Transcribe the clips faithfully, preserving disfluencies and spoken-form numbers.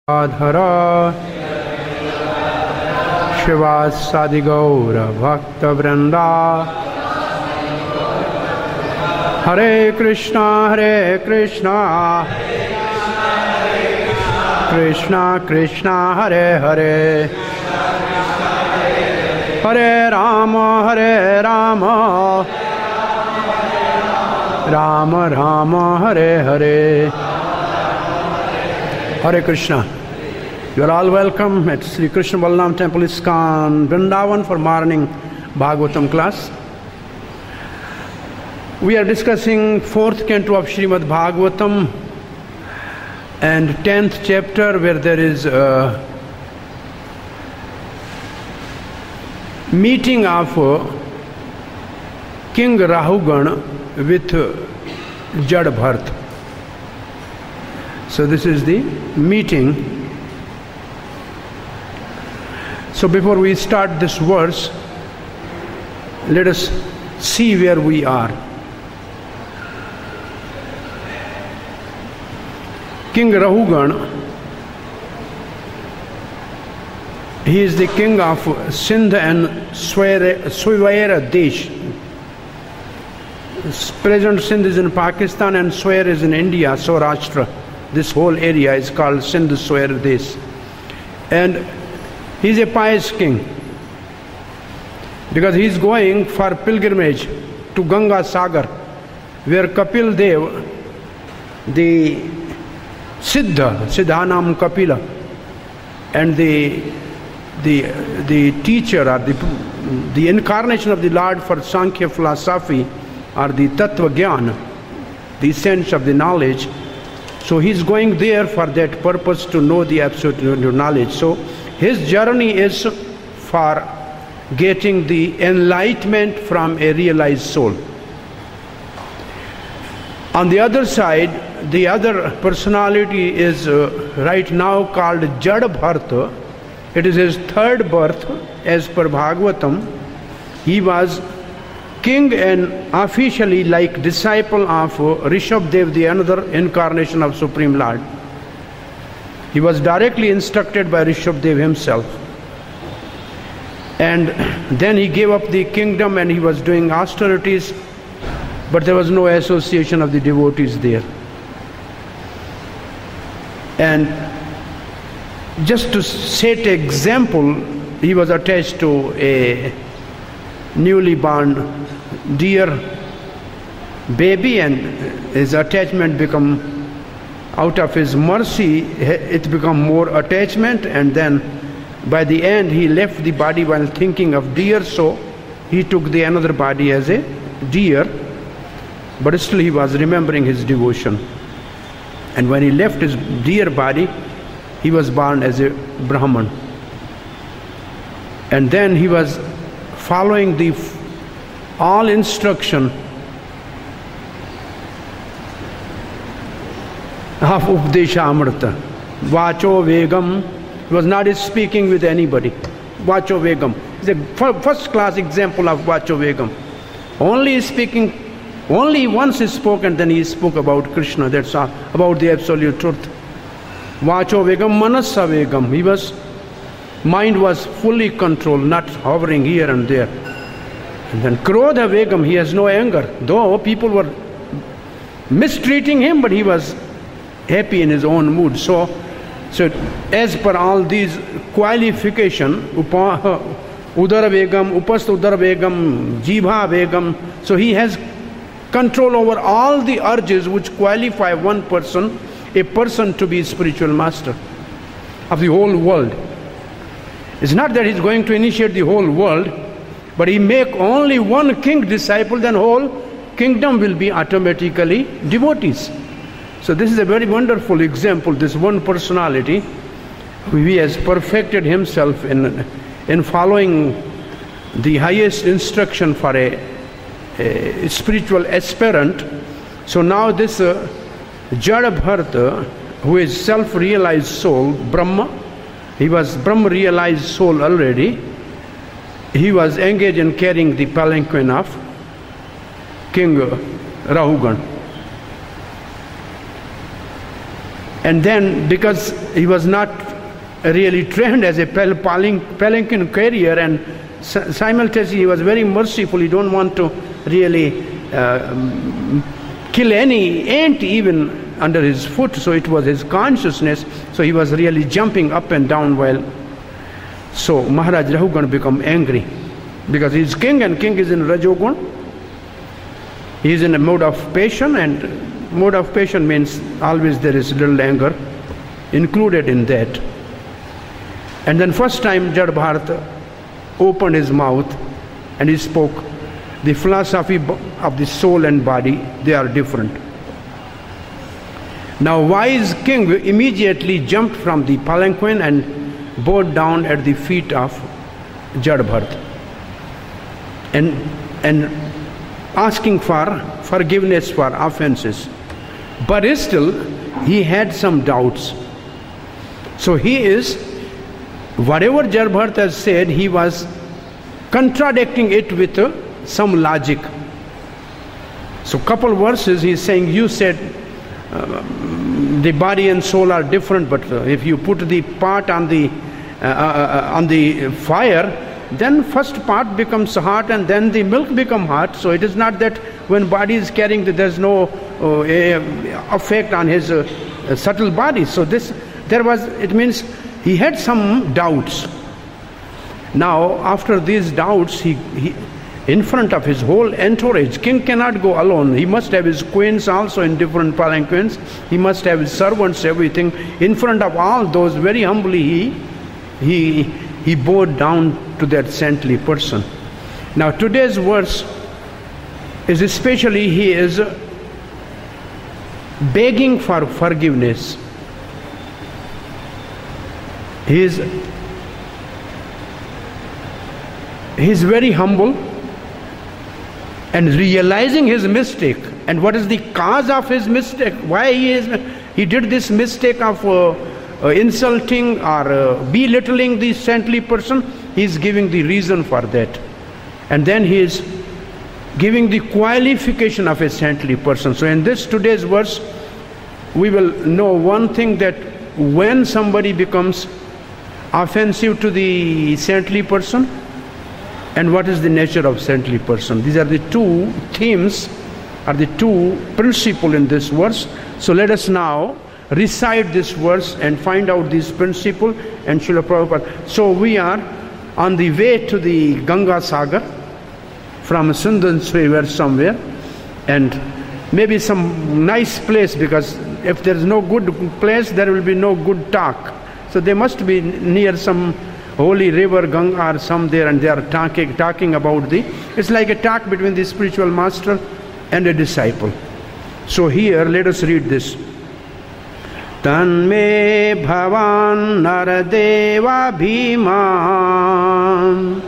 Adhara Shivasadi Gaura Bhakta Vrinda Hare Krishna Hare Krishna Krishna Krishna Hare Hare Hare Rama Hare Rama Rama Rama Hare Hare Hare Krishna. You are all welcome at Sri Krishna Balram Temple, ISKCON, Vrindavan for morning Bhagavatam class. We are discussing fourth canto of Srimad Bhagavatam and tenth chapter, where there is a meeting of King Rahugan with Jadbharta. So this is the meeting. So before we start this verse, let us see where we are. King Rahugan, he is the king of Sindh and Swayara Desh. Present Sindh is in Pakistan and Swayar is in India, Saurashtra. This whole area is called Sindh Swayar Desh. And he is a pious king because he is going for pilgrimage to Ganga Sagar, where Kapil Dev, the Siddha, Siddhanam Kapila, and the the the teacher or the the incarnation of the Lord for Sankhya philosophy, or the Tattva Gyan, the sense of the knowledge. So he is going there for that purpose, to know the absolute knowledge. So his journey is for getting the enlightenment from a realized soul. On the other side, the other personality is uh, right now called Jadbharta. It is his third birth as per Bhagavatam. He was king and officially like disciple of Rishabdev, the another incarnation of Supreme Lord. He was directly instructed by Rishabdev himself. And then he gave up the kingdom and he was doing austerities, but there was no association of the devotees there. And just to set example, he was attached to a newly born dear baby, and his attachment become, out of his mercy, it become more attachment, and then by the end he left the body while thinking of deer, so he took the another body as a deer, but still he was remembering his devotion. And when he left his deer body, he was born as a Brahman. And then he was following the all instruction of Updesha Amrita. Vacho Vegam. He was not speaking with anybody. Vacho Vegam. It's a first class example of Vacho Vegam. Only speaking, only once he spoke, and then he spoke about Krishna. That's all, about the absolute truth. Vacho Vegam, Manasa Vegam. He was, mind was fully controlled, not hovering here and there. And then Krodha Vegam, he has no anger. Though people were mistreating him, but he was happy in his own mood. So, so as per all these qualification, Upa, Udara Vegam, Upastha Udara Vegam, Jibha Vegam, so he has control over all the urges which qualify one person, a person to be spiritual master of the whole world. It's not that he's going to initiate the whole world, but he make only one king disciple, then whole kingdom will be automatically devotees. So this is a very wonderful example, this one personality, he has perfected himself in, in following the highest instruction for a, a spiritual aspirant. So now this uh, Jadbharta, who is self-realized soul, Brahma, he was Brahma-realized soul already, he was engaged in carrying the palanquin of King Rahugan. And then, because he was not really trained as a pal- palanquin, palanquin carrier, and simultaneously he was very merciful. He don't want to really uh, kill any ant even under his foot, so it was his consciousness. So he was really jumping up and down while. So Maharaj Rahugan become angry because he is king, and king is in Rajogun. He is in a mode of passion, and mode of passion means always there is little anger included in that. And then first time Jad Bharata opened his mouth and he spoke, the philosophy of the soul and body, they are different. Now wise king immediately jumped from the palanquin and bowed down at the feet of Jad Bharata and, and asking for forgiveness for offenses. But still he had some doubts. So he is, whatever Jad Bharata has said, he was contradicting it with uh, some logic. So couple verses he is saying, you said uh, the body and soul are different, but uh, if you put the part on the uh, uh, on the fire, then first part becomes hot and then the milk become hot. So it is not that when body is carrying, there's no uh, effect on his uh, uh, subtle body. So this, there was, it means he had some doubts. Now after these doubts, he, he in front of his whole entourage, king cannot go alone. He must have his queens also in different palanquins. He must have his servants, everything. In front of all those, very humbly he he he bowed down to that saintly person. Now today's verse is especially, he is begging for forgiveness. He is he is very humble and realizing his mistake. And what is the cause of his mistake? Why he is he did this mistake of uh, uh, insulting or uh, belittling the saintly person? He is giving the reason for that. And then he is giving the qualification of a saintly person. So in this today's verse, we will know one thing, that when somebody becomes offensive to the saintly person, and what is the nature of saintly person. These are the two themes, are the two principles in this verse. So let us now recite this verse and find out this principle and Srila Prabhupada. So we are on the way to the Ganga Sagar from Sundance River somewhere, and maybe some nice place, because if there is no good place, there will be no good talk. So they must be near some holy river, Ganga or some there, and they are talking, talking about the, it's like a talk between the spiritual master and a disciple. So here let us read this. Tanme bhavan naradeva bhiman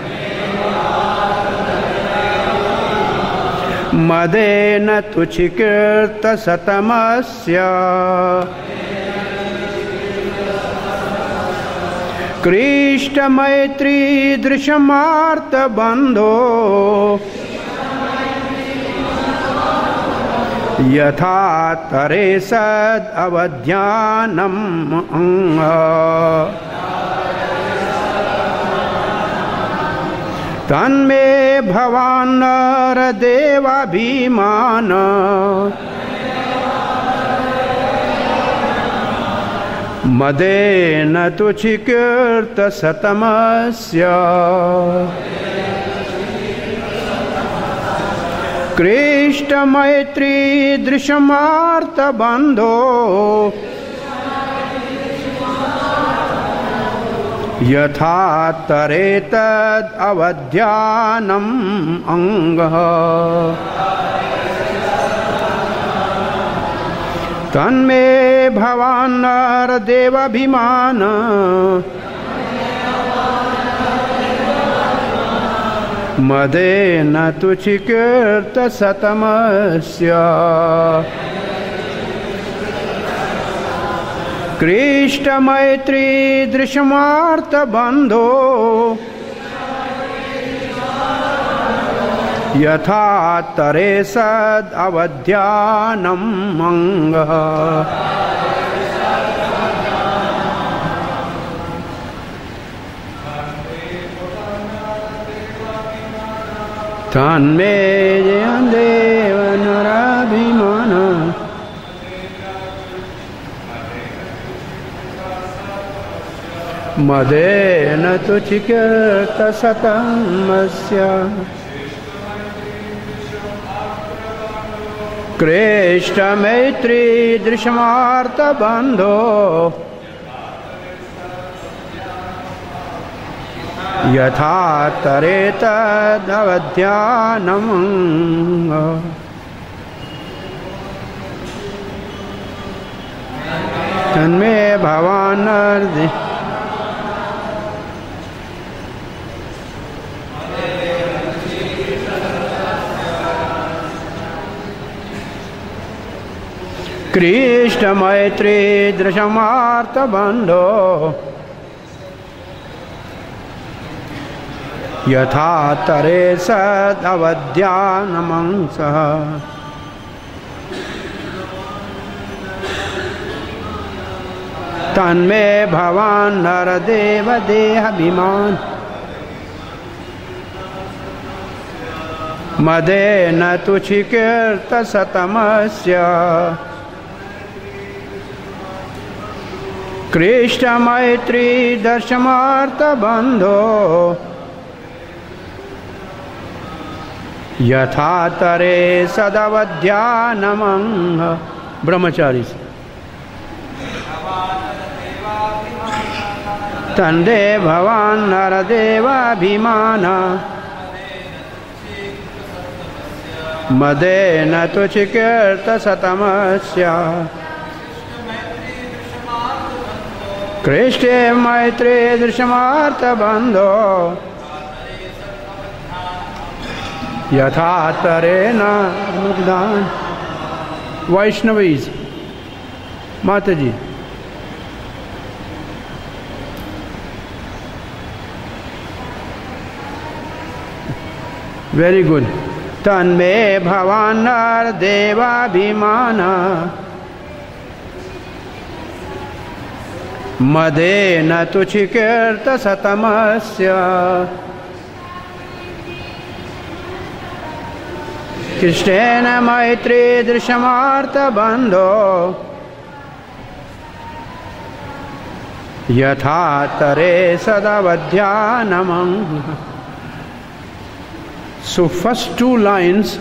madena tuchikirta satamasya Krishna Maitri Drishamartha Bandho Yatha Tare Sad Avadhyanam Tanme Bhavan Deva Bhimana Madena Tuchikirta Satamasya Krishna Maitri Drishamartha Bandho Yatha Taretad Avadhyanam Anga Tanme Bhavan Deva Bhimana Madena Tuchikirta Satamasya Krishna Maitri Drishamartha Bandho Yatha Tare Sad Avadhyanam Anga तन्मे देव नराभिमान मदेन तुचिकेत सतमस्य कृष्ण मैत्री दृश्यमार्थ बंधो यथा तरेत नवध्यानम् तन्मे भवानर्दि कृष्ण मैत्री दृश्यमार्थ बंधो यथा तरे सदवध्यानमंसः तन्मे भवान् नरदेव देहाभिमान मदेन तुचिकेत सतमस्य कृष्ण मैत्री दर्शमार्थ बंधो यथा तरे सदवध्यानमंग ब्रह्मचारी तन्मे भवान् नरदेवाभिमान मदेन तुचिकेत सतमस्य कृष्ण मैत्री दृश्यमार्थ बंधो यथा तरेन मुग्धान वैष्णवीज माता जी वेरी गुड तन्मे भवान् नरदेवाभिमान मदेन तुचिकेत सतमस्य कृष्णेन मैत्री दृश्यमार्थ बंधो यथा तरे सदवध्यानमं. So first two lines,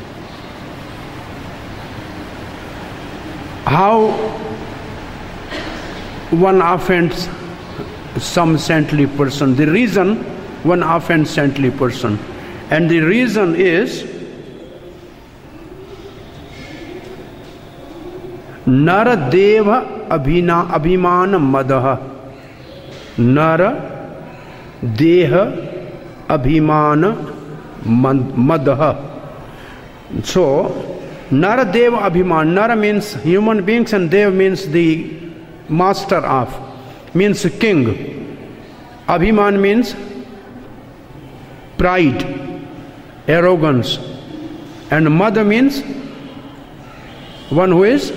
how one offends some saintly person. The reason one offends saintly person, and the reason is Nara Deva Abhina Abhimana Madaha. Nara Deha Abhimana Madaha. So Nara Deva Abhiman. Nara means human beings and Dev means the master of, means king. Abhiman means pride, arrogance, and Mada means one who is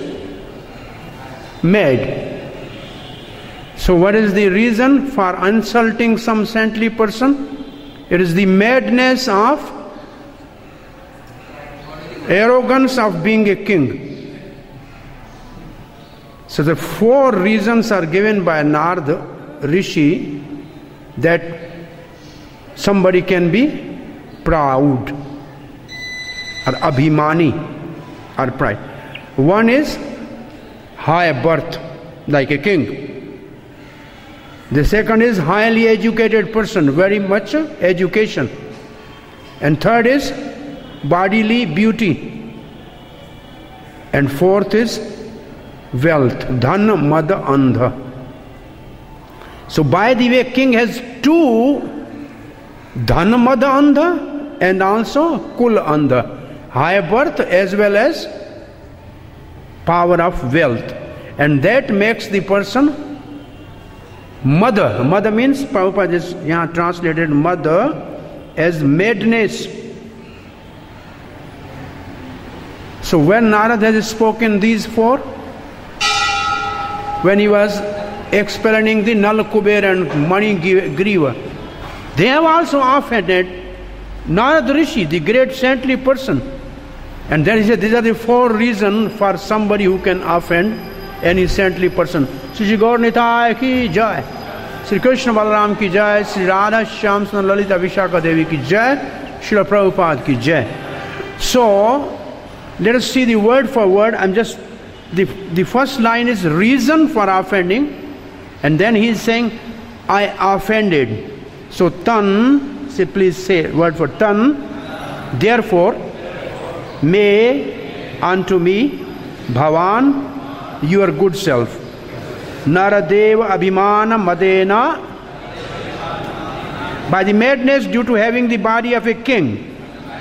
mad. So what is the reason for insulting some saintly person? It is the madness of arrogance of being a king. So the four reasons are given by Narada Rishi that somebody can be proud or abhimani or pride. One is high birth, like a king. The second is highly educated person, very much education. And third is bodily beauty. And fourth is wealth, dhan, mada, andha. So by the way, king has two, dhan, mada, andha, and also kul andha, high birth as well as power of wealth. And that makes the person mother. Mother means, Prabhupada is here translated mother as madness. So when Narada has spoken these four, when he was explaining the Nal Kuber and Mani Griva, they have also offended Narad Rishi, the great saintly person. And then he said, these are the four reasons for somebody who can offend any saintly person. Shri Gaur Nitai ki jai. Shri Krishna Balaram ki jai. Shri Radha Shyam Sundar Lalita Vishaka Devi ki jai. Shri Prabhupada ki jai. So, let us see the word for word. I'm just, the, the first line is reason for offending. And then he is saying, I offended. So, tan, say, please say word for tan. Therefore, may unto me, Bhavan, your good self. Naradeva Abhimana Madena, by the madness due to having the body of a king,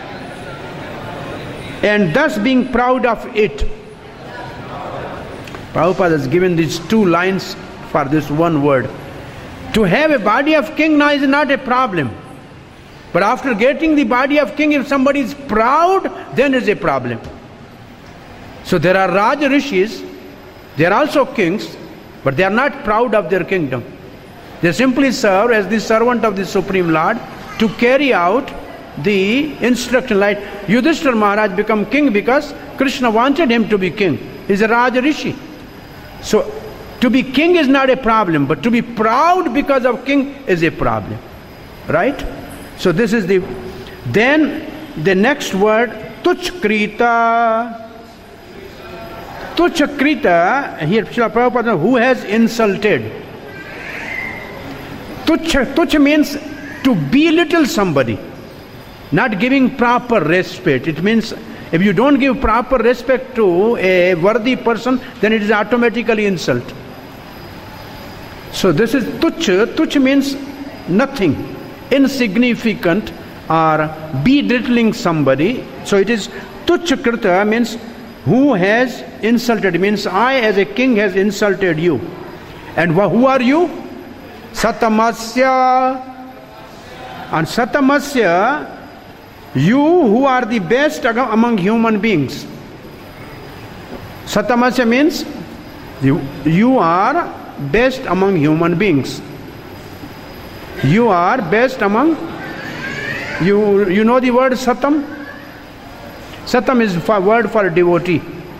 and thus being proud of it. Prabhupada has given these two lines for this one word. To have a body of king now is not a problem. But after getting the body of king, if somebody is proud, then is a problem. So there are Raja Rishis, they are also kings, but they are not proud of their kingdom. They simply serve as the servant of the Supreme Lord to carry out the instruction. Like Yudhishthira Maharaj become king because Krishna wanted him to be king. He is a Raja Rishi. So to be king is not a problem, but to be proud because of king is a problem. Right? So this is the, then the next word, Tuchkrita. Tuchkrita, here Srila Prabhupada, who has insulted. Tuch, tuch means to belittle somebody, not giving proper respect. It means if you don't give proper respect to a worthy person, then it is automatically insult. So this is tuch. Tuch means nothing, insignificant, or belittling somebody. So it is tuchkrita means who has insulted, means I as a king has insulted you. And who are you? Satamasya. And Satamasya, you who are the best among human beings. Satamasya means you, you are best among human beings. You are best among, you, you know the word Satam? Satam is a word for devotee.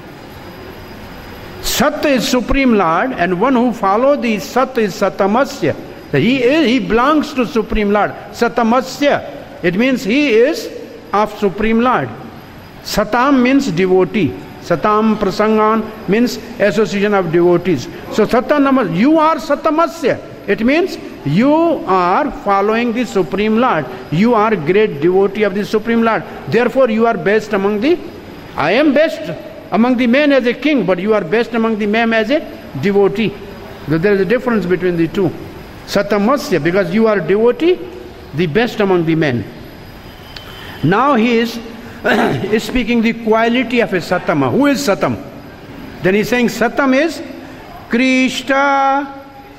Sat is Supreme Lord, and one who follows the Sat is Satamasya. He is, he belongs to Supreme Lord. Satamasya, it means he is of Supreme Lord. Satam means devotee. Satam Prasangan means association of devotees. So Satanam, you are Satamasya. It means you are following the Supreme Lord. You are great devotee of the Supreme Lord. Therefore you are best among the, I am best among the men as a king, but you are best among the men as a devotee. There is a difference between the two. Satamasya, because you are devotee, the best among the men. Now he is, is speaking the quality of a Satama. Who is Satam? Then he is saying Satam is Krishna,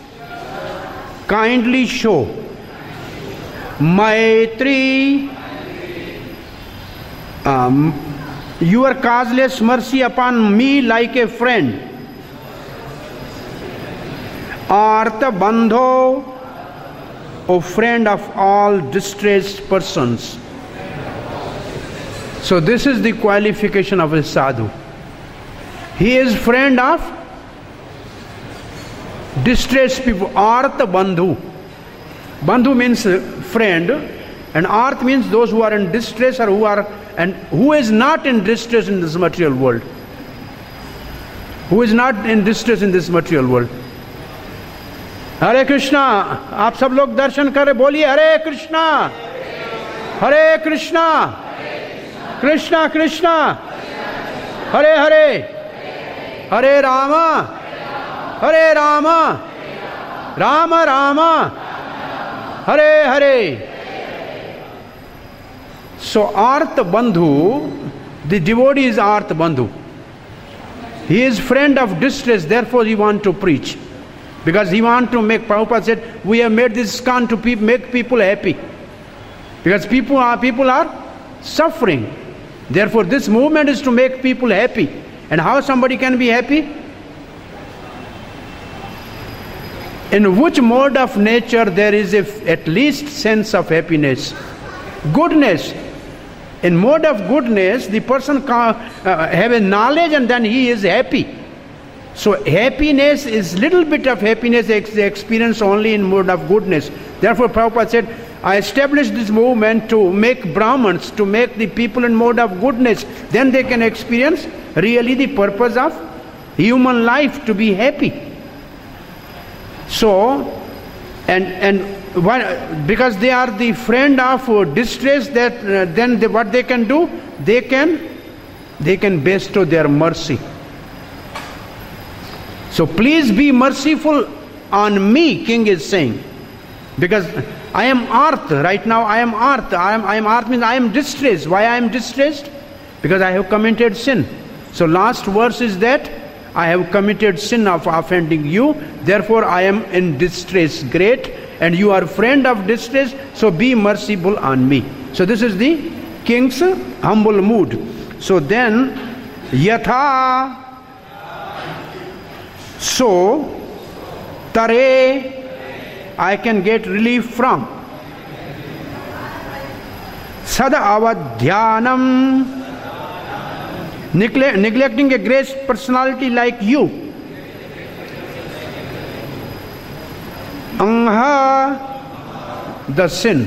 kindly show. Maitri, um, your causeless mercy upon me like a friend. Artha Bandho, O friend of all distressed persons. So this is the qualification of a sadhu. He is friend of distressed people. Artha Bandhu. Bandhu means friend, and Arth means those who are in distress or who are, and who is not in distress in this material world. Who is not in distress in this material world. Hare Krishna. आप सब लोग दर्शन करें, बोलिए हरे कृष्णा, हरे कृष्णा, कृष्णा कृष्णा, हरे हरे, हरे रामा, हरे Rama, Ram Rama, Hare Hare. So Artha Bandhu, the devotee is Artha Bandhu. He is friend of distress, therefore he wants to preach. Because he wants to make, Prabhupada said, we have made this ISKCON to pe make people happy. Because people are, people are suffering. Therefore this movement is to make people happy. And how somebody can be happy? In which mode of nature there is a, at least sense of happiness? Goodness. In mode of goodness, the person can uh, have a knowledge and then he is happy. So happiness is little bit of happiness they experience only in mode of goodness. Therefore Prabhupada said, I established this movement to make Brahmins, to make the people in mode of goodness. Then they can experience really the purpose of human life, to be happy. So, and and Why? Because they are the friend of distress, that uh, then they, what they can do, they can they can bestow their mercy. So please be merciful on me, king is saying, because I am arth right now. I am arth. I am I am arth means I am distressed. Why I am distressed? Because I have committed sin. So last verse is that I have committed sin of offending you. Therefore I am in distress great. And you are friend of distress, so be merciful on me. So this is the king's humble mood. So then, yatha, so, tare, I can get relief from. Sada avadhyanam, neglect, neglecting a great personality like you. Angha, the sin.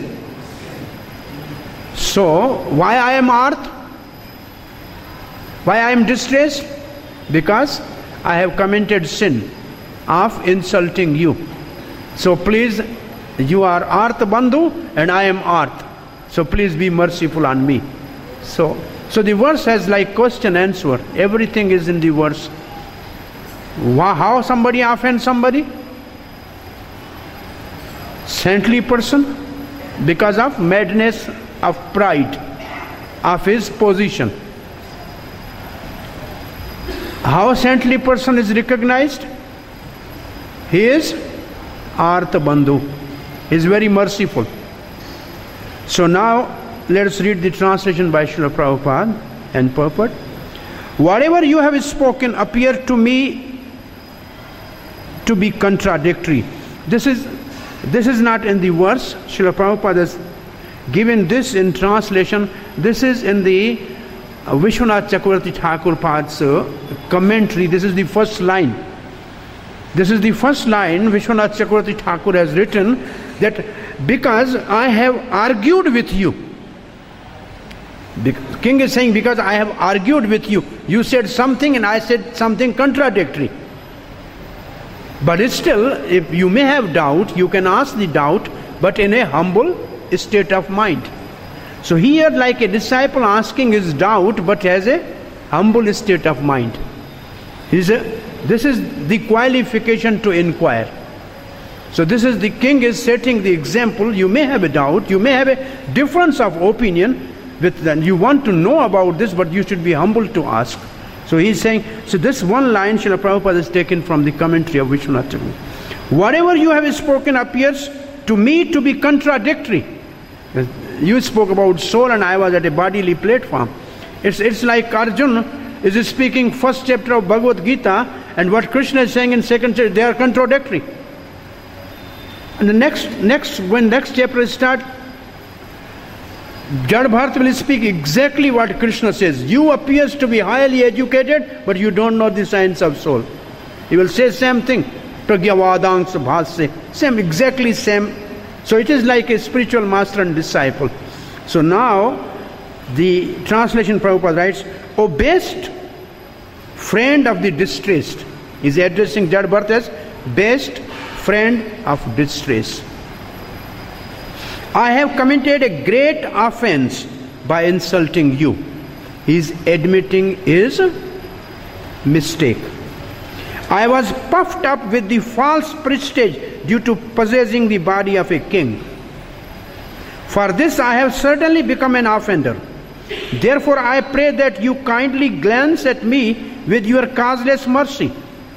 So, why I am arth? Why I am distressed? Because I have committed sin of insulting you. So please, you are arth bandhu and I am arth. So please be merciful on me. So, so the verse has like question answer. Everything is in the verse. How somebody offends somebody? Saintly person, because of madness of pride of his position. How saintly person is recognized? He is Artha Bandhu. He is very merciful. So now let us read the translation by Srila Prabhupada and purport. Whatever you have spoken appeared to me to be contradictory. This is This is not in the verse. Srila Prabhupada has given this in translation. This is in the uh, Vishwanath Chakravarti Thakur Pad's uh, commentary. This is the first line. This is the first line Vishwanath Chakravarti Thakur has written, that because I have argued with you. The king is saying, because I have argued with you. You said something and I said something contradictory. But still, if you may have doubt, you can ask the doubt, but in a humble state of mind. So here, like a disciple asking his doubt, but has a humble state of mind. He's a, this is the qualification to inquire. So this is the king is setting the example. You may have a doubt, you may have a difference of opinion with them. You want to know about this, but you should be humble to ask. So he's saying, so this one line Srila Prabhupada is taken from the commentary of Vishwanath Chakravarti. Whatever you have spoken appears to me to be contradictory. You spoke about soul and I was at a bodily platform. It's, it's like Arjuna is speaking first chapter of Bhagavad Gita, and what Krishna is saying in second chapter, they are contradictory. And the next, next when next chapter starts, Jad Bharat will speak exactly what Krishna says. You appears to be highly educated, but you don't know the science of soul. He will say same thing. Pragyavadang Bhasya. Same, exactly same. So it is like a spiritual master and disciple. So now, the translation Prabhupada writes, O best friend of the distressed. He is addressing Jad Bharat as best friend of distress. I have committed a great offense by insulting you. He is admitting his mistake. I was puffed up with the false prestige due to possessing the body of a king. For this I have certainly become an offender. Therefore I pray that you kindly glance at me with your causeless mercy.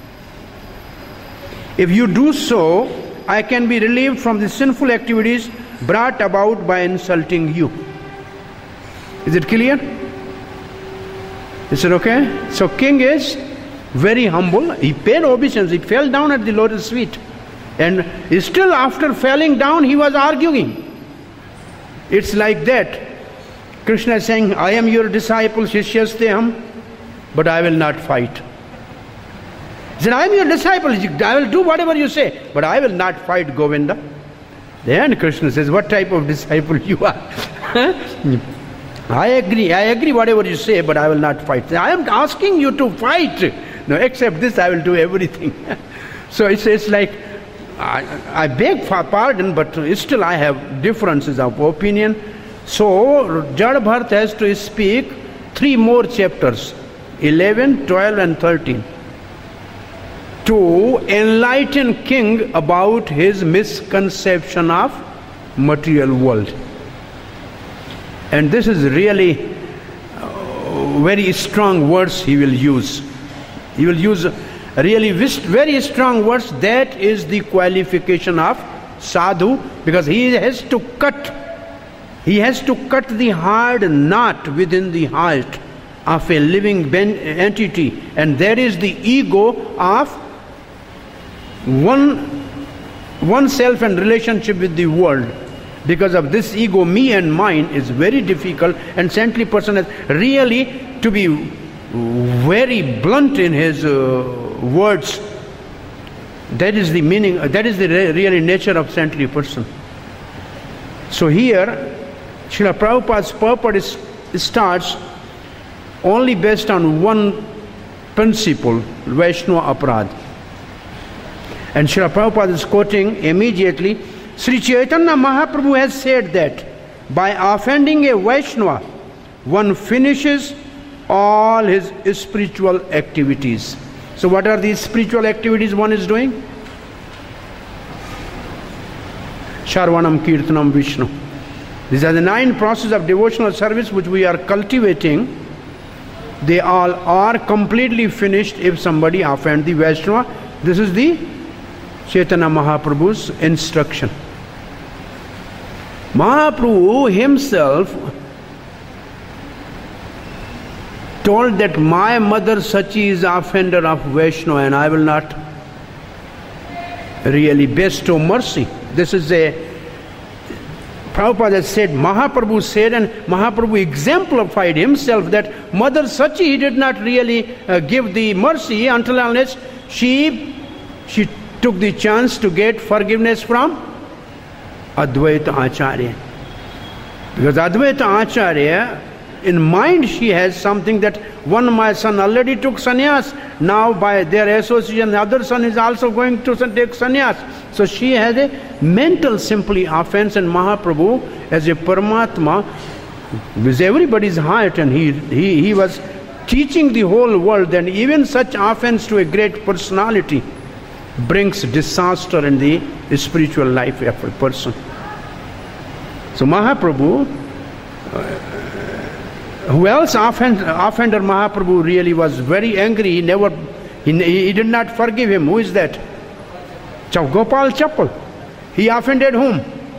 If you do so, I can be relieved from the sinful activities brought about by insulting you. Is it clear? Is it okay? So king is very humble. He paid obeisance. He fell down at the lotus feet. And still after falling down, he was arguing. It's like that. Krishna is saying, I am your disciple, Shishyasteham, but I will not fight. He said, I am your disciple, I will do whatever you say, but I will not fight, Govinda. Then Krishna says, what type of disciple you are? I agree, I agree whatever you say, but I will not fight. I am asking you to fight. No, except this, I will do everything. So it's, it's like, I, I beg for pardon, but still I have differences of opinion. So Jad Bharat has to speak three more chapters, eleven, twelve and thirteen, to enlighten king about his misconception of material world. And this is really uh, very strong words he will use. He will use really very strong words. That is the qualification of sadhu, because he has to cut, he has to cut the hard knot within the heart of a living entity, and that is the ego of one oneself and relationship with the world. Because of this ego, me and mine, is very difficult, and saintly person has really to be very blunt in his uh, words. That is the meaning, uh, that is the re really nature of saintly person. So here, Srila Prabhupada's purport is, starts only based on one principle, Vaishnava Aparadh. And Srila Prabhupada is quoting immediately, Sri Chaitanya Mahaprabhu has said that by offending a Vaishnava, one finishes all his spiritual activities. So what are these spiritual activities one is doing? Sharvanam, Kirtanam, Vishnu. These are the nine processes of devotional service which we are cultivating. They all are completely finished if somebody offends the Vaishnava. This is the Chaitanya Mahaprabhu's instruction. Mahaprabhu himself told that my mother Sachi is offender of Vaishnava, and I will not really bestow mercy. This is a, Prabhupada has said, Mahaprabhu said, and Mahaprabhu exemplified himself that Mother Sachi he did not really uh, give the mercy until unless she, she took the chance to get forgiveness from Advaita Acharya. Because Advaita Acharya, in mind she has something that one my son already took sannyas, now by their association the other son is also going to take sannyas. So she has a mental simply offense, and Mahaprabhu as a Paramatma with everybody's heart, and he, he, he was teaching the whole world, and even such offense to a great personality brings disaster in the spiritual life of a person. So Mahaprabhu, uh, who else offend, offender Mahaprabhu really was very angry. He never, he, he did not forgive him. Who is that? Gopal Chappal. He offended whom?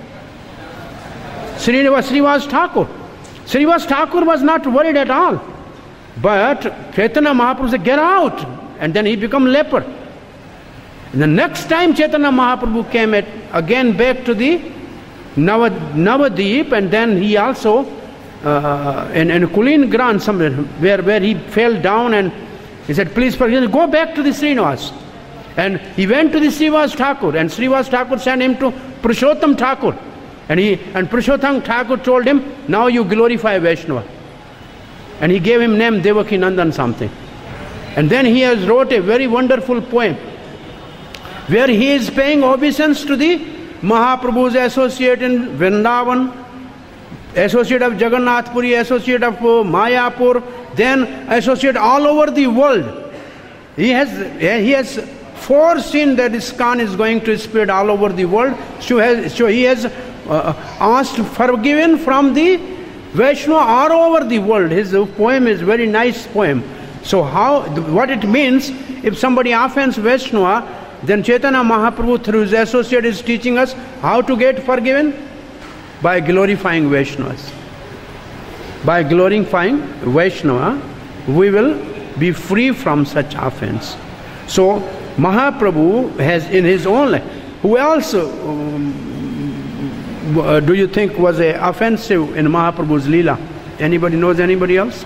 Srinivas Srivas Thakur. Srivas Thakur was not worried at all. But Chaitanya Mahaprabhu said, get out. And then he became leper. And the next time Chaitanya Mahaprabhu came at, again back to the Navad, Navadip, and then he also uh, in, in Kulin Gran somewhere where, where he fell down, and he said, please forgive, go back to the Srinivas. And he went to the Srivas Thakur, and Srivas Thakur sent him to Purushottam Thakur. And he and Purushottam Thakur told him, now you glorify Vaishnava. And he gave him name Devaki Nandan something. And then he has wrote a very wonderful poem where he is paying obeisance to the Mahaprabhu's associate in Vrindavan, associate of Jagannath Puri, associate of uh, Mayapur, then associate all over the world. He has, he has foreseen that ISKCON is going to spread all over the world. So, has, so he has uh, asked forgiven from the Vaishnava all over the world. His poem is very nice poem. So how, what it means, if somebody offends Vaishnava, then Chaitanya Mahaprabhu through his associate is teaching us how to get forgiven? By glorifying Vaishnavas. By glorifying Vaishnava, we will be free from such offense. So Mahaprabhu has in his own life, who else um, uh, do you think was uh, offensive in Mahaprabhu's Leela? Anybody knows anybody else?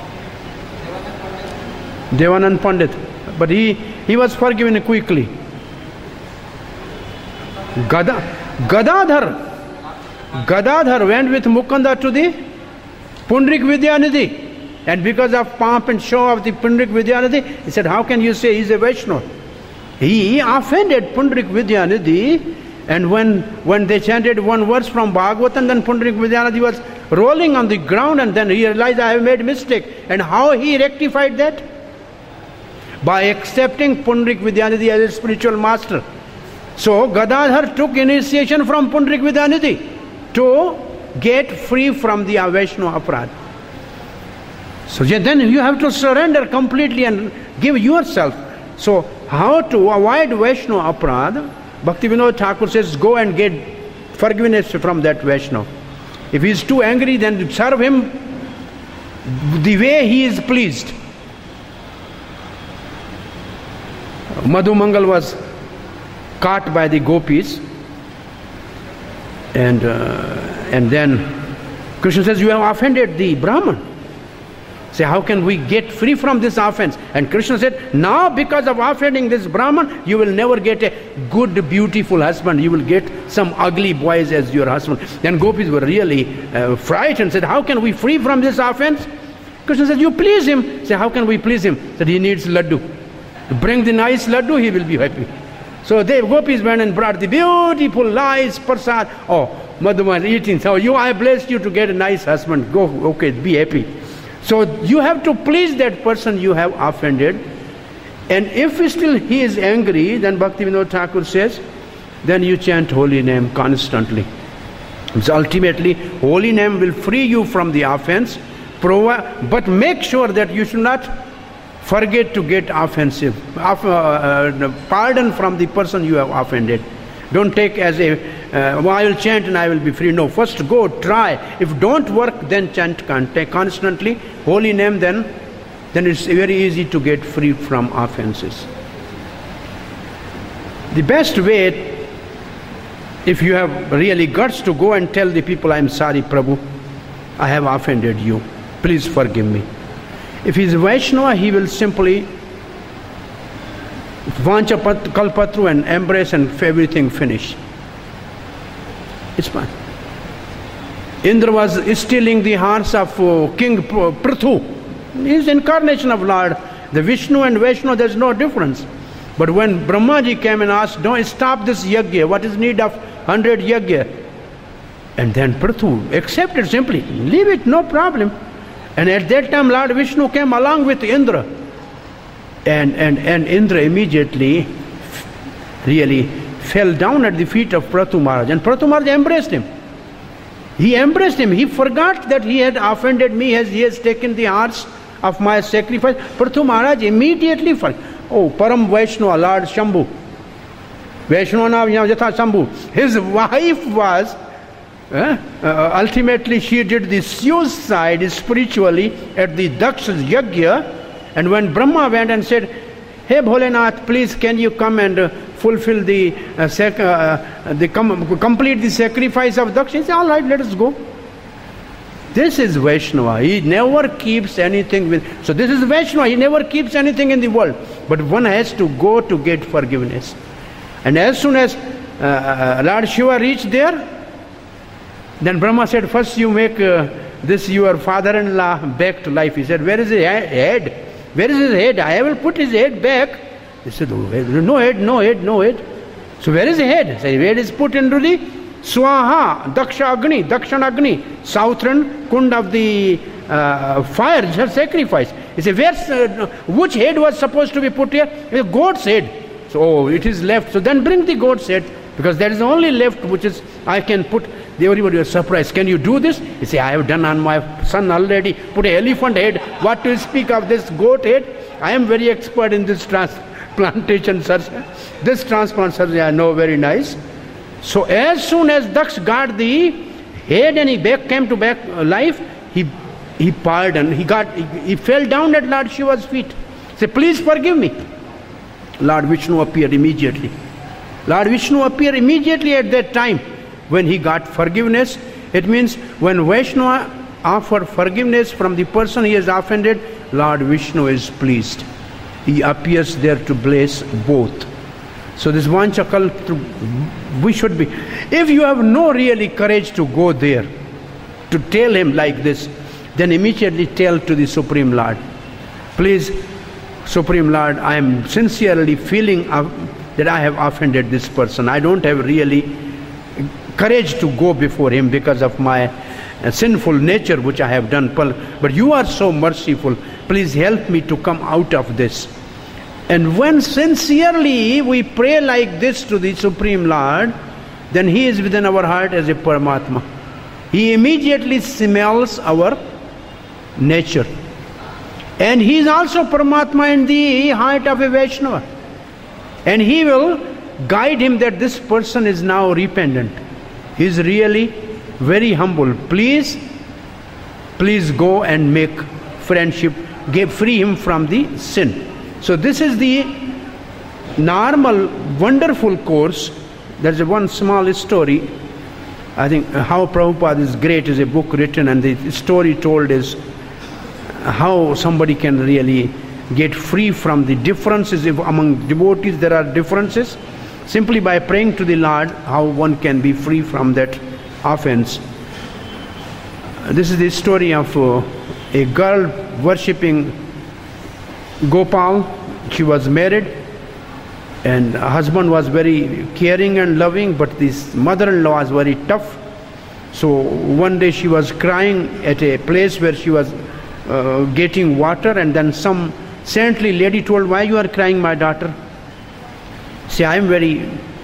Devanand Pandit. But he, he was forgiven quickly. Gada, Gadadhar. Gadadhar went with Mukunda to the Pundrik Vidyanidhi. And because of pomp and show of the Pundrik Vidyanidhi, he said, how can you say he's a Vaishnava? He offended Pundrik Vidyanidhi, and when, when they chanted one verse from Bhagavatam, then Pundrik Vidyanidhi was rolling on the ground, and then he realized, I have made a mistake. And how he rectified that? By accepting Pundrik Vidyanidhi as a spiritual master. So Gadadhar took initiation from Pundrik Vidyanidhi to get free from the Vaishnava Aparad. So then you have to surrender completely and give yourself. So how to avoid Vaishnava Aparad? Bhaktivinoda Thakur says, go and get forgiveness from that Vaishnava. If he is too angry, then serve him the way he is pleased. Madhu Mangal was caught by the gopis, and uh, and then Krishna says, you have offended the Brahman. Say, how can we get free from this offense? And Krishna said, now because of offending this Brahman, you will never get a good, beautiful husband. You will get some ugly boys as your husband. Then gopis were really uh, frightened, said, how can we free from this offense? Krishna said, you please him. Say, how can we please him? Said, he needs laddu. Bring the nice laddu, he will be happy. So the gopis went and brought the beautiful, nice prasad. Oh, Madhuman eating. So you, I blessed you to get a nice husband. Go, okay, be happy. So you have to please that person you have offended. And if still he is angry, then Bhaktivinoda Thakur says, then you chant holy name constantly. So ultimately, holy name will free you from the offense, but make sure that you should not forget to get offensive, uh, uh, pardon from the person you have offended. Don't take as a, uh, well, I will chant and I will be free. No, first go, try. If don't work, then chant constantly, holy name, then, then it's very easy to get free from offenses. The best way, if you have really guts to go and tell the people, I am sorry, Prabhu, I have offended you. Please forgive me. If he is Vaishnava, he will simply Vancha Kalpatru and embrace and everything finish. It's fine. Indra was stealing the hearts of uh, King Prithu. He is incarnation of Lord. The Vishnu and Vaishnava, there is no difference. But when Brahmaji came and asked, don't stop this yajna, what is need of hundred yajna? And then Prithu accepted simply, leave it, no problem. And at that time Lord Vishnu came along with Indra. And, and, and Indra immediately really fell down at the feet of Prithu Maharaj. And Prithu Maharaj embraced him. He embraced him. He forgot that he had offended me as he has taken the hearts of my sacrifice. Prithu Maharaj immediately forgot. Oh, Param Vaishnava, Lord Shambhu. Vaishnava Yatha Shambhu. His wife was, uh, uh, ultimately she did the suicide spiritually at the Daksha's yajna. And when Brahma went and said, hey Bholenath, please can you come and uh, fulfill the, uh, sac uh, the com complete the sacrifice of Daksha? He said, all right, let us go. This is Vaishnava. He never keeps anything with, so this is Vaishnava. He never keeps anything in the world. But one has to go to get forgiveness. And as soon as uh, Lord Shiva reached there, then Brahma said, first you make uh, this your father-in-law back to life. He said, where is his head? Where is his head? I will put his head back. He said, oh, no head, no head, no head. So where is the head? He said, head is put into the Swaha, Daksha Agni, Dakshan Agni, southern kund of the uh, fire, just sacrifice. He said, where's, uh, which head was supposed to be put here? The goat's head. So, oh, it is left. So then bring the goat's head, because there is only left which is, I can put. Everybody was surprised. Can you do this? He said, I have done on my son already. Put an elephant head. What to speak of this goat head? I am very expert in this transplantation surgery. This transplant surgery I know very nice. So as soon as Daksh got the head and he back, came to back life, he he pardoned. He got he, he fell down at Lord Shiva's feet. He said, please forgive me. Lord Vishnu appeared immediately. Lord Vishnu appeared immediately at that time. when he got forgiveness. It means when Vaishnava offer forgiveness from the person he has offended, Lord Vishnu is pleased. He appears there to bless both. So this Vancha Kalpatru, we should be. If you have no really courage to go there, to tell him like this, then immediately tell to the Supreme Lord, please, Supreme Lord, I am sincerely feeling that I have offended this person. I don't have really courage to go before him because of my uh, sinful nature which I have done. But you are so merciful. Please help me to come out of this. And when sincerely we pray like this to the Supreme Lord, then he is within our heart as a Paramatma. He immediately smells our nature. And he is also Paramatma in the heart of a Vaishnava. And he will guide him that this person is now repentant. He is really very humble. Please, please go and make friendship, give, free him from the sin. So this is the normal, wonderful course. There's a one small story. I think How Prabhupada is Great is a book written, and the story told is how somebody can really get free from the differences. If among devotees there are differences, simply by praying to the Lord, how one can be free from that offense. This is the story of uh, a girl worshipping Gopal. She was married, and her husband was very caring and loving, but this mother-in-law was very tough. So one day she was crying at a place where she was uh, getting water, and then some saintly lady told, why you are crying, my daughter? See, I am very,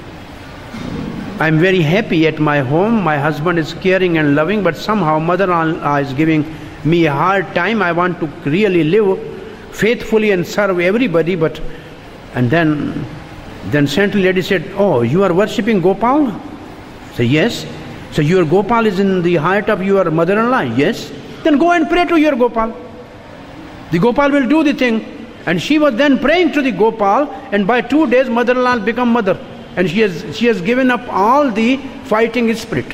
I am very happy at my home. My husband is caring and loving, but somehow mother-in-law is giving me a hard time. I want to really live faithfully and serve everybody, but and then then saintly lady said, oh, you are worshipping Gopal? Say, yes. So your Gopal is in the heart of your mother-in-law? Yes. Then go and pray to your Gopal. The Gopal will do the thing. And she was then praying to the Gopal, and by two days mother-in-law become mother, and she has she has given up all the fighting spirit.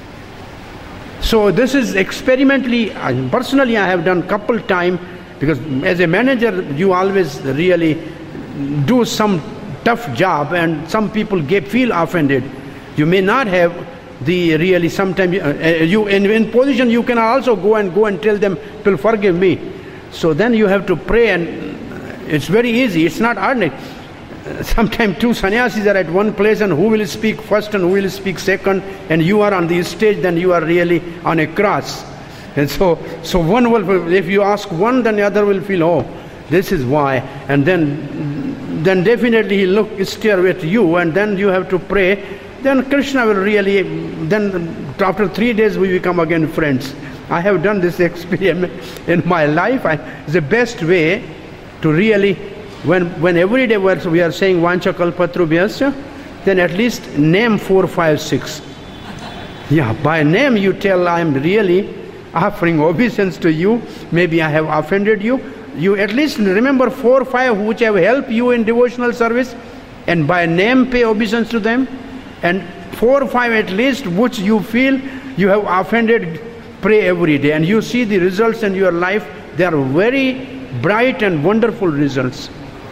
So this is experimentally, personally I have done couple time, because as a manager you always really do some tough job, and some get, get feel offended. You may not have the really, sometimes uh, you in, in position you can also go and go and tell them, "Will forgive me." So then you have to pray, and it's very easy. It's not ordinary. Sometimes two sannyasis are at one place, and who will speak first and who will speak second, and you are on the stage, then you are really on a cross. And so, so one will, if you ask one, then the other will feel, oh, this is why. And then, then definitely he'll look, stare at you, and then you have to pray. Then Krishna will really, then after three days we become again friends. I have done this experiment in my life. I, it's the best way to really, when when every day we are saying Vancha Kalpatru Vyasya, then at least name four, five, six. Yeah, by name you tell, I am really offering obeisance to you. Maybe I have offended you. You at least remember four, five which have helped you in devotional service, and by name pay obeisance to them. And four or five at least which you feel you have offended, pray every day. And you see the results in your life. They are very bright and wonderful results.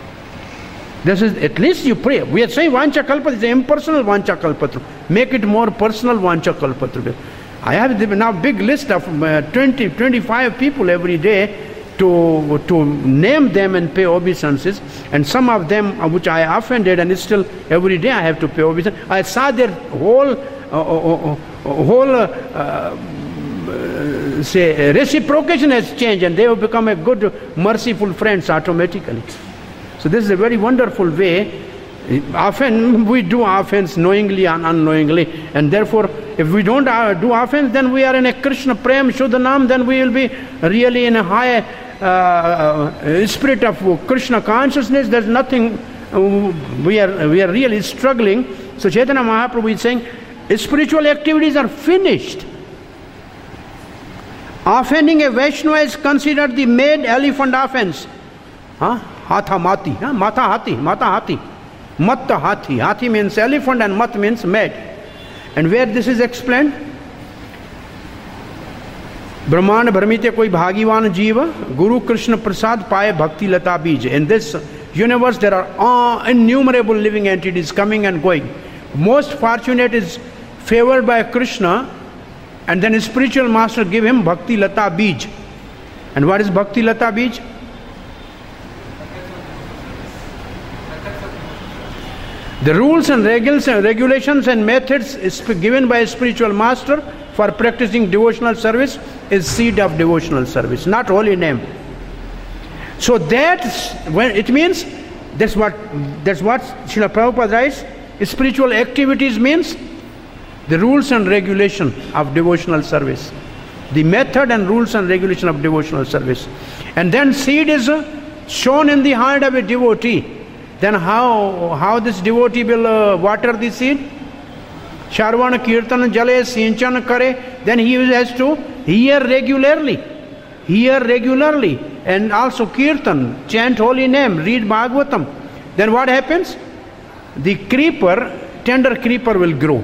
This is, at least you pray. We are saying Vancha Kalpatru is an impersonal Vancha Kalpatru. Make it more personal Vancha Kalpatru. I have now big list of uh, twenty, twenty-five people every day to to name them and pay obeisances. And some of them uh, which I offended, and it's still every day I have to pay obeisance. I saw their whole uh, uh, uh, whole uh, uh, say reciprocation has changed, and they have become a good, merciful friends automatically. So this is a very wonderful way. Often we do offense knowingly and unknowingly, and therefore if we don't uh, do offense, then we are in a Krishna Prem Shuddhanam, then we will be really in a high uh, uh, spirit of Krishna consciousness. There's nothing, uh, we are we are really struggling. So Chaitanya Mahaprabhu is saying spiritual activities are finished. Offending a Vaishnava is considered the made elephant offense. Huh? Hatha mati, huh? Mata hati, mata hati. Matta hati. Hati means elephant and mat means mad. And where this is explained? Brahmand Brahmite koi bhagivan jiva, Guru Krishna Prasad paye bhakti lata bij. In this universe there are uh, innumerable living entities coming and going. Most fortunate is favored by Krishna, and then his spiritual master give him bhakti lata bij. And what is bhakti lata bij? The rules and regulations and methods is given by a spiritual master for practicing devotional service is seed of devotional service, not holy name. So that's when it means, that's what that's what Srila Prabhupada writes, spiritual activities means the rules and regulation of devotional service, the method and rules and regulation of devotional service. And then seed is shown in the heart of a devotee. Then how how this devotee will uh, water the seed? Sharvana Kirtan Jale Sinchan Kare. Then he has to hear regularly, hear regularly, and also Kirtan, chant holy name, read Bhagavatam. Then what happens? The creeper, tender creeper will grow.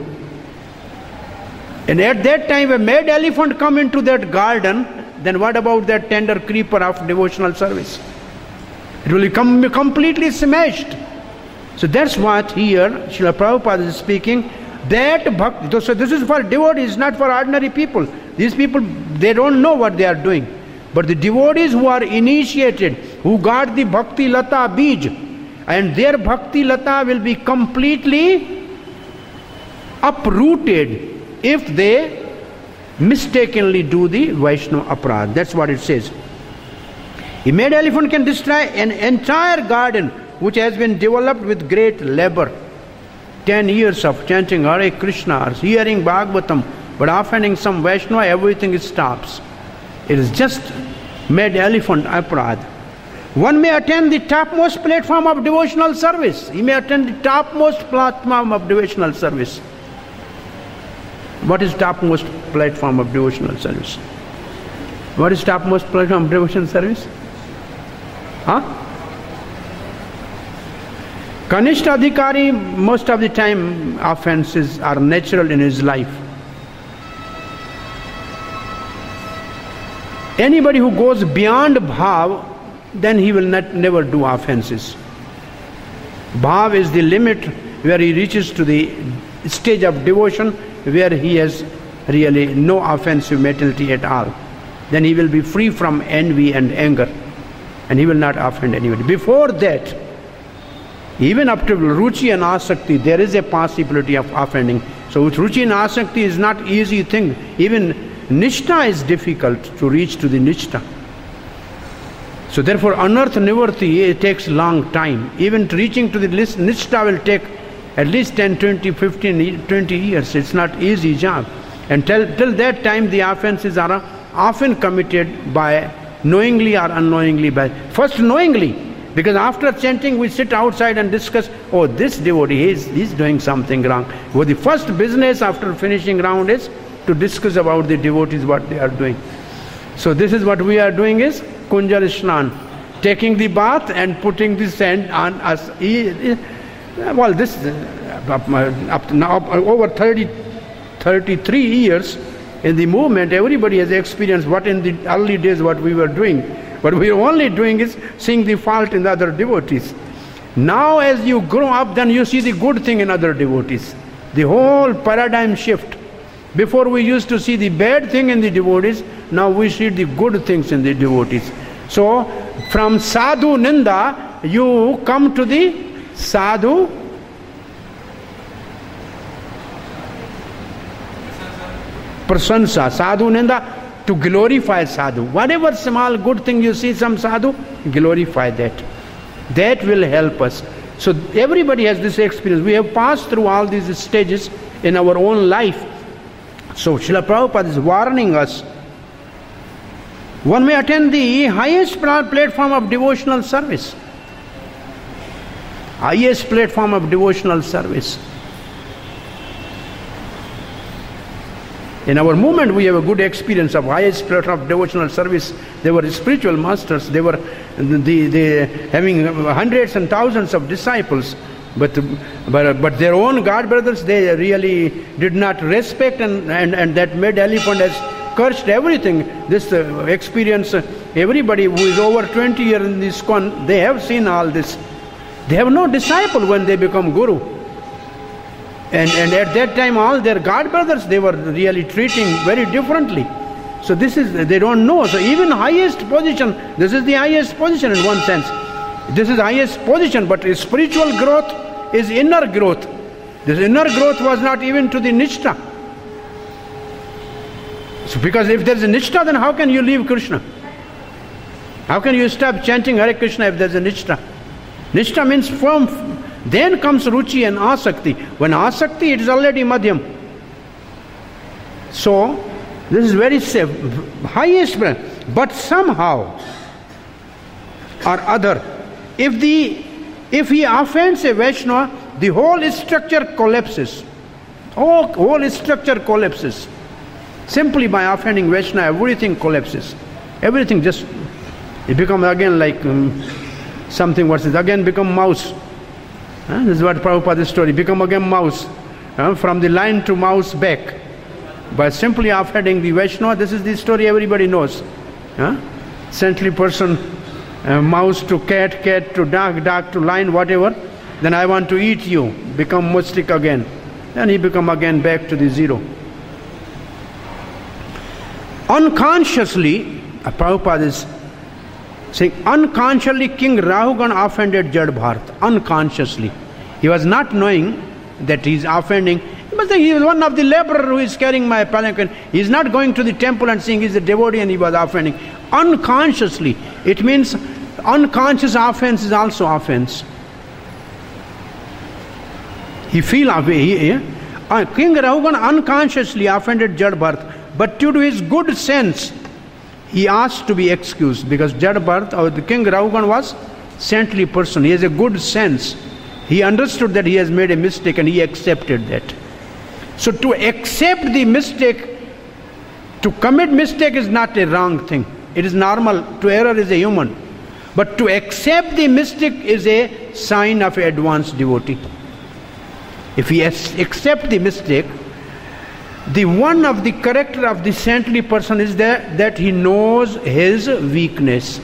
And at that time a mad elephant come into that garden, then what about that tender creeper of devotional service? It will become completely smashed. So that's what here Srila Prabhupada is speaking. That bhakti, so this is for devotees, not for ordinary people. These people, they don't know what they are doing. But the devotees who are initiated, who got the bhakti lata bij, and their bhakti lata will be completely uprooted if they mistakenly do the Vaishnava aparadha. That's what it says. A mad elephant can destroy an entire garden which has been developed with great labor. Ten years of chanting Hare Krishna or hearing Bhagavatam, but offending some Vaishnava, everything stops. It is just mad elephant aparadha. One may attend the topmost platform of devotional service. He may attend the topmost platform of devotional service. What is topmost platform of devotional service? What is topmost platform of devotional service? Huh? Kanishta Adhikari, most of the time offenses are natural in his life. Anybody who goes beyond bhav, then he will not never do offenses. Bhav is the limit where he reaches to the stage of devotion where he has really no offensive mentality at all. Then he will be free from envy and anger, and he will not offend anybody. Before that, even up to ruchi and asakti, there is a possibility of offending. So with ruchi and asakti is not easy thing. Even nishtha is difficult to reach to the nishtha. So therefore anartha nivarti, it takes long time. Even reaching to the nishtha will take at least ten, twenty, fifteen, twenty years. It's not easy job. And till, till that time the offenses are often committed by knowingly or unknowingly. By first knowingly, because after chanting we sit outside and discuss, oh, this devotee, he's, he's doing something wrong. Well, the first business after finishing round is to discuss about the devotees, what they are doing. So this is what we are doing is Kunjal Shnan, taking the bath and putting the sand on us. Well, this up, up now over thirty, thirty-three years in the movement, everybody has experienced what in the early days what we were doing. What we are only doing is seeing the fault in the other devotees. Now as you grow up, then you see the good thing in other devotees. The whole paradigm shift. Before we used to see the bad thing in the devotees, now we see the good things in the devotees. So from sadhu ninda, you come to the sadhu prasansa. Sadhu ninda, to glorify sadhu. Whatever small good thing you see some sadhu, glorify that. That will help us. So everybody has this experience. We have passed through all these stages in our own life. So Srila Prabhupada is warning us. One may attend the highest platform of devotional service. Highest platform of devotional service. In our movement, we have a good experience of highest platform of devotional service. They were spiritual masters. They were the, the, having hundreds and thousands of disciples But, but, but their own god brothers, they really did not respect, and, and, and that made elephant has cursed everything. This uh, experience, uh, everybody who is over twenty years in this ISKCON, they have seen all this. They have no disciple when they become guru. And, and at that time, all their god brothers, they were really treating very differently. So this is, they don't know. So even highest position, this is the highest position in one sense. This is the highest position, but spiritual growth is inner growth. This inner growth was not even to the Nishtha. So because if there is a Nishtha, then how can you leave Krishna? How can you stop chanting Hare Krishna if there is a Nishtha? Nishtha means firm. Then comes Ruchi and Asakti. When Asakti, it is already Madhyam. So, this is very safe, highest, but somehow or other, if the if he offends a Vaishnava, the whole structure collapses. Oh, whole structure collapses. Simply by offending Vaishnava, everything collapses. Everything just, it becomes again like um, something, what's it, again become mouse. Huh? This is what Prabhupada's story, become again mouse. Huh? From the lion to mouse back. By simply offending the Vaishnava, this is the story everybody knows. Huh? Saintly person, uh, mouse to cat, cat to dog, dog to lion, whatever. Then I want to eat you, become mustik again. Then he become again back to the zero. Unconsciously, uh, Prabhupada is saying, unconsciously King Rahugan offended Jad Bharat. Unconsciously. He was not knowing that he is offending. But he is one of the laborer who is carrying my palanquin. He is not going to the temple and saying he is a devotee and he was offending. Unconsciously. It means unconscious offense is also offense. He feel he, uh, King Rahugan unconsciously offended Jad Bharat. But due to his good sense, he asked to be excused, because Jad Bharat, or the King Rahugan, was saintly person. He has a good sense. He understood that he has made a mistake and he accepted that. So to accept the mistake, to commit mistake is not a wrong thing. It is normal. To error is a human. But to accept the mistake is a sign of an advanced devotee. If he accept the mistake, the one of the character of the saintly person is that, that he knows his weakness.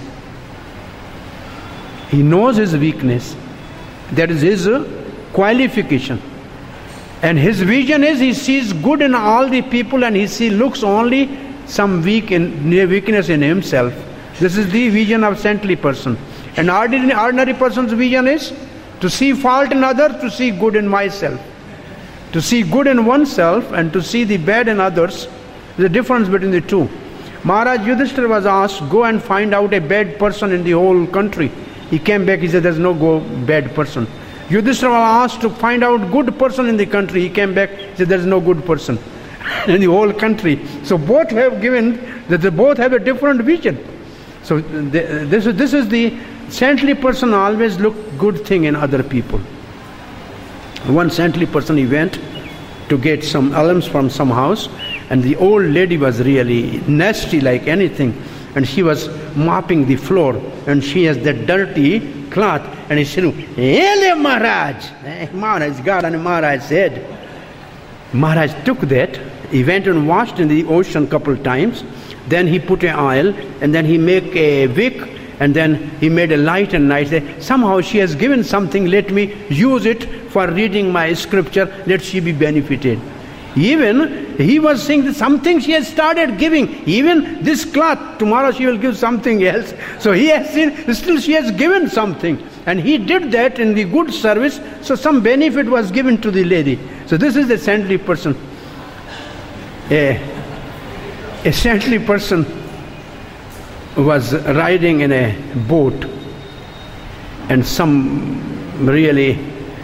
He knows his weakness. That is his qualification. And his vision is he sees good in all the people and he see, looks only some weak in, weakness in himself. This is the vision of saintly person. An ordinary, ordinary person's vision is to see fault in others, to see good in myself. To see good in oneself and to see the bad in others. There's a difference between the two. Maharaj Yudhishthira was asked, go and find out a bad person in the whole country. He came back, he said, there's no go bad person. Yudhishthira was asked to find out good person in the country. He came back, he said, there's no good person in the whole country. So both have given, that they both have a different vision. So the, this, is, this is the saintly person always look good thing in other people. One saintly person, he went to get some alms from some house, and the old lady was really nasty like anything, and she was mopping the floor, and she has that dirty cloth, and he said, "Hele Maharaj!" Maharaj got on Maharaj's head. Maharaj took that, he went and washed in the ocean couple times, then he put an oil, and then he make a wick, and then he made a light and night. Somehow she has given something, let me use it for reading my scripture, let she be benefited. Even he was saying that something she has started giving, even this cloth, tomorrow she will give something else. So he has seen, still she has given something. And he did that in the good service, so some benefit was given to the lady. So this is a saintly person. A, a saintly person was riding in a boat, and some really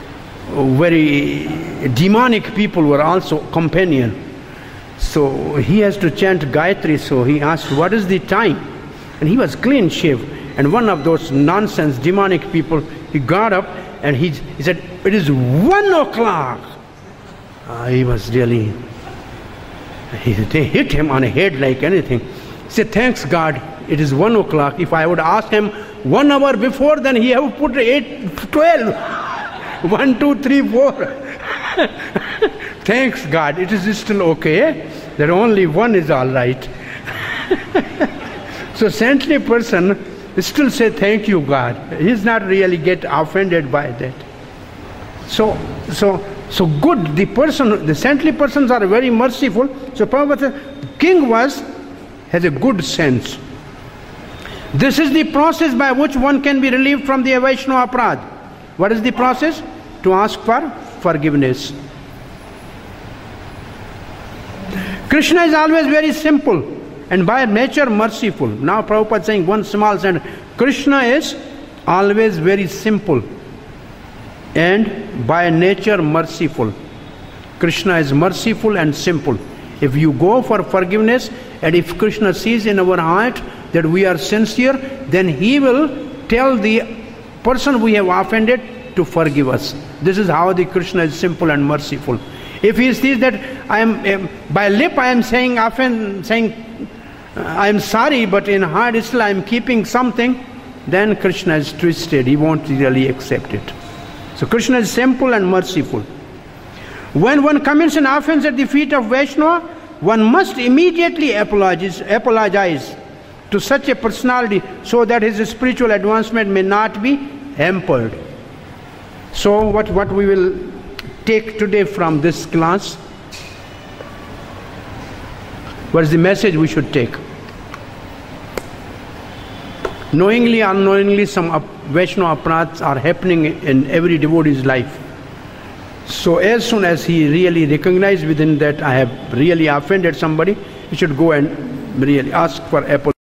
very demonic people were also companion. So he has to chant Gayatri, so he asked, what is the time? And he was clean shaved, and one of those nonsense demonic people, he got up and he, he said, it is one o'clock. Uh, he was really, he, they hit him on the head like anything. He said, thanks God, it is one o'clock. If I would ask him one hour before, then he have put eight, twelve. one, two, three, four. Thanks God, it is still okay that only one is all right. So saintly person still say thank you God. He's not really get offended by that. So so so good, the person, the saintly persons are very merciful. So Prabhupada said, king was has a good sense. This is the process by which one can be relieved from the Vaishnava aparadh. What is the process? To ask for forgiveness. Krishna is always very simple and by nature merciful. Now Prabhupada is saying one small sentence. Krishna is always very simple and by nature merciful. Krishna is merciful and simple. If you go for forgiveness and if Krishna sees in our heart that we are sincere, then he will tell the person we have offended to forgive us. This is how the Krishna is simple and merciful. If he sees that I am uh, by lip I am saying often saying uh, I am sorry, but in heart still I am keeping something, then Krishna is twisted. He won't really accept it. So Krishna is simple and merciful. When one commits an offense at the feet of Vaishnava, one must immediately apologize, apologize to such a personality so that his spiritual advancement may not be hampered. So what, what we will take today from this class, what is the message we should take? Knowingly or unknowingly some Vaishnava aparadhs are happening in every devotee's life. So as soon as he really recognizes within that I have really offended somebody, he should go and really ask for apology.